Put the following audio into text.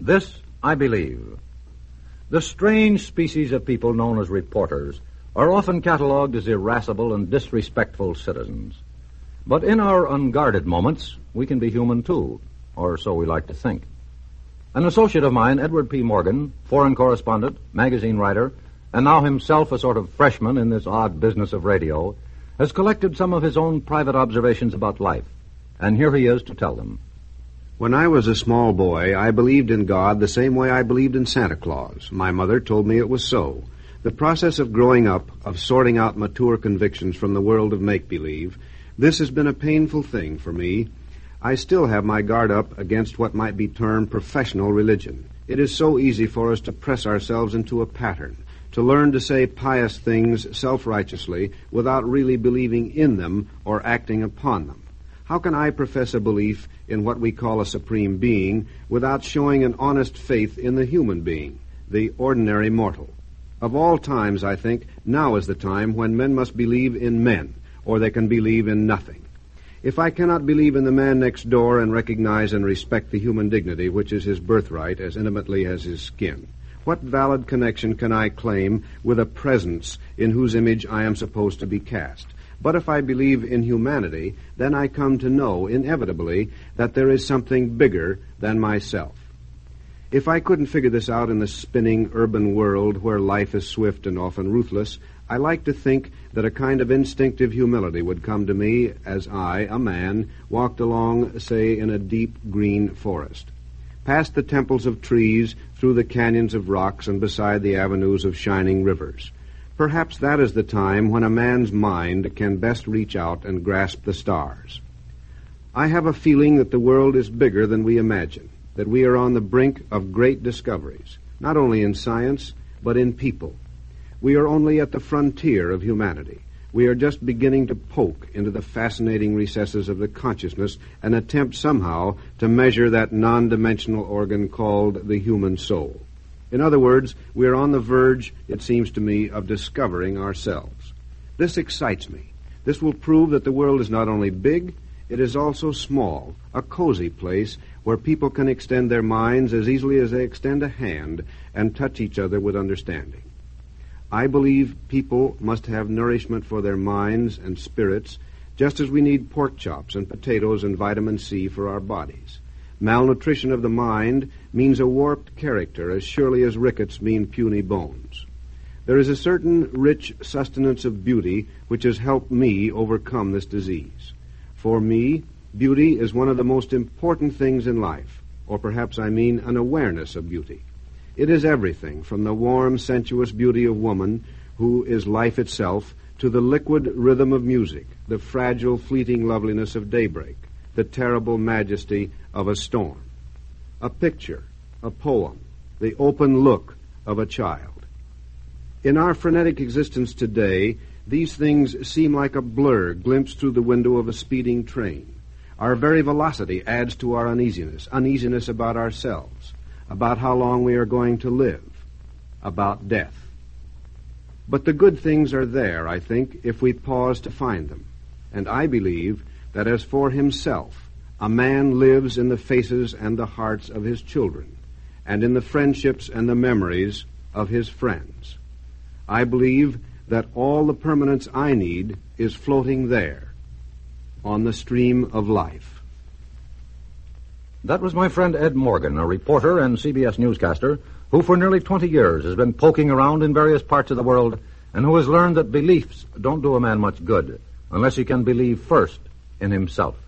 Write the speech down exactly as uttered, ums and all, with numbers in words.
This I believe. The strange species of people known as reporters are often catalogued as irascible and disrespectful citizens. But in our unguarded moments, we can be human too, or so we like to think. An associate of mine, Edward P. Morgan, foreign correspondent, magazine writer, and now himself a sort of freshman in this odd business of radio, has collected some of his own private observations about life, and here he is to tell them. When I was a small boy, I believed in God the same way I believed in Santa Claus. My mother told me it was so. The process of growing up, of sorting out mature convictions from the world of make-believe, this has been a painful thing for me. I still have my guard up against what might be termed professional religion. It is so easy for us to press ourselves into a pattern, to learn to say pious things self-righteously without really believing in them or acting upon them. How can I profess a belief in what we call a supreme being without showing an honest faith in the human being, the ordinary mortal? Of all times, I think, now is the time when men must believe in men, or they can believe in nothing. If I cannot believe in the man next door and recognize and respect the human dignity which is his birthright as intimately as his skin, what valid connection can I claim with a presence in whose image I am supposed to be cast? But if I believe in humanity, then I come to know, inevitably, that there is something bigger than myself. If I couldn't figure this out in the spinning urban world where life is swift and often ruthless, I like to think that a kind of instinctive humility would come to me as I, a man, walked along, say, in a deep green forest, past the temples of trees, through the canyons of rocks, and beside the avenues of shining rivers. Perhaps that is the time when a man's mind can best reach out and grasp the stars. I have a feeling that the world is bigger than we imagine, that we are on the brink of great discoveries, not only in science, but in people. We are only at the frontier of humanity. We are just beginning to poke into the fascinating recesses of the consciousness and attempt somehow to measure that non-dimensional organ called the human soul. In other words, we are on the verge, it seems to me, of discovering ourselves. This excites me. This will prove that the world is not only big, it is also small, a cozy place where people can extend their minds as easily as they extend a hand and touch each other with understanding. I believe people must have nourishment for their minds and spirits, just as we need pork chops and potatoes and vitamin C for our bodies. Malnutrition of the mind means a warped character as surely as rickets mean puny bones. There is a certain rich sustenance of beauty which has helped me overcome this disease. For me, beauty is one of the most important things in life, or perhaps I mean an awareness of beauty. It is everything from the warm, sensuous beauty of woman, who is life itself, to the liquid rhythm of music, the fragile, fleeting loveliness of daybreak, the terrible majesty of a storm. A picture, a poem, the open look of a child. In our frenetic existence today, these things seem like a blur glimpsed through the window of a speeding train. Our very velocity adds to our uneasiness, uneasiness about ourselves, about how long we are going to live, about death. But the good things are there, I think, if we pause to find them. And I believe that as for himself, a man lives in the faces and the hearts of his children, and in the friendships and the memories of his friends. I believe that all the permanence I need is floating there, on the stream of life. That was my friend Ed Morgan, a reporter and C B S newscaster, who for nearly twenty years has been poking around in various parts of the world, and who has learned that beliefs don't do a man much good unless he can believe first in himself.